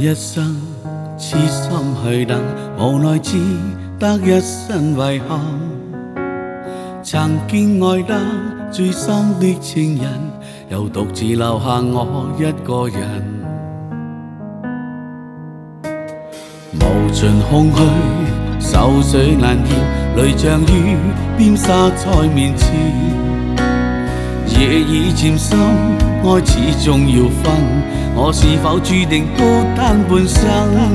一生痴心去等，無奈只得一身遺憾。曾經愛得最深的情人，又獨自留下我一個人。無盡空虛，愁緒難言，淚像雨邊灑在面前。夜已漸深，愛始終要分，我是否注定孤單半生？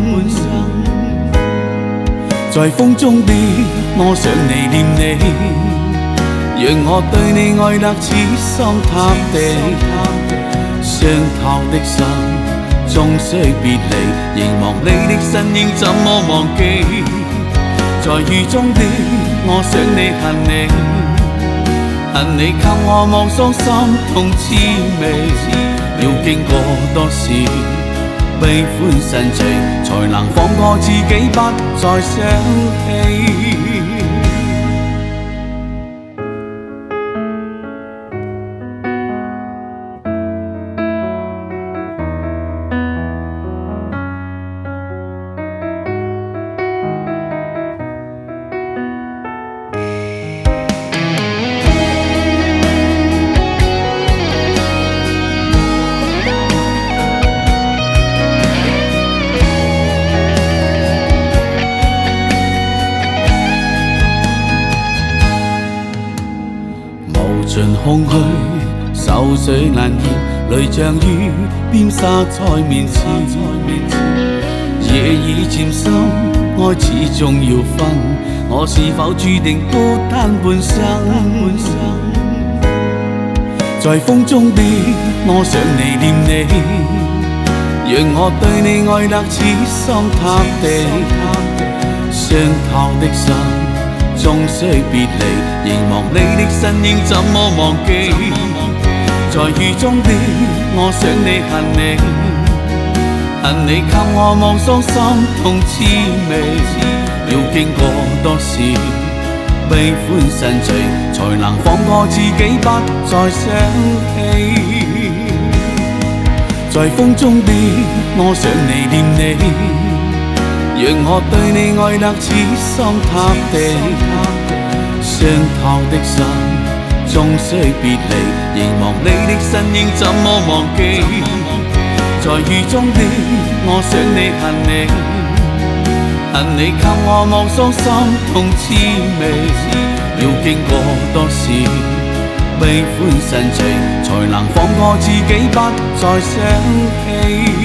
在風中的我想你念你，讓我對你愛得痴心塌地。傷透的心終須別離，凝望你的身影怎麼忘記？在雨中的我想你恨你，恨你給我望傷心痛滋味。要經過多少悲歡神情，才能放過自己不再想起？無盡空虛，愁緒難言，淚像雨邊灑在面前。夜已漸深，愛始終要分，我是否注定孤單半生？在風中的我想你念你，讓我對你愛得痴心塌地。傷透的心終須別離，凝望你的身影怎麼忘記？在雨中的我想你恨你，恨你給我望傷心痛滋味。要經過多少悲歡神情，才能放過自己不再想起？在風中的我想你念你，讓我對你愛得痴心塌地。傷透的心終須別離，凝望你的身影怎麼忘記？在雨中的我想你恨你，恨你給我望傷心痛滋味。要經過多少悲歡神情，才能放過自己不再想起？